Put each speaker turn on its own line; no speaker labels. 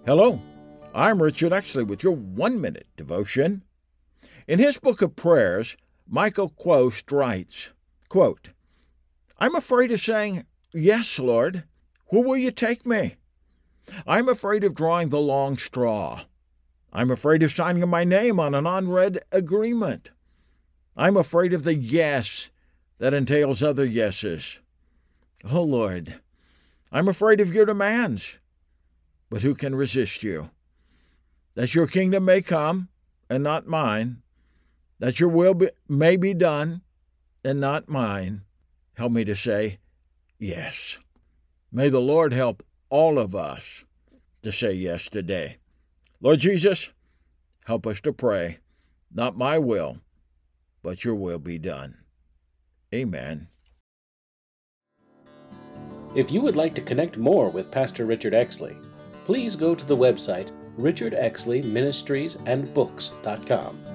Hello, I'm Richard Exley with your 1-minute devotion. In his book of prayers, Michael Quost writes, quote, I'm afraid of saying, yes, Lord, where will you take me? I'm afraid of drawing the long straw. I'm afraid of signing my name on an unread agreement. I'm afraid of the yes that entails other yeses. Oh, Lord, I'm afraid of your demands. But who can resist you? That your kingdom may come, and not mine. That your will may be done, and not mine. Help me to say yes. May the Lord help all of us to say yes today. Lord Jesus, help us to pray, not my will, but your will be done. Amen.
If you would like to connect more with Pastor Richard Exley, please go to the website richardexleyministriesandbooks.com.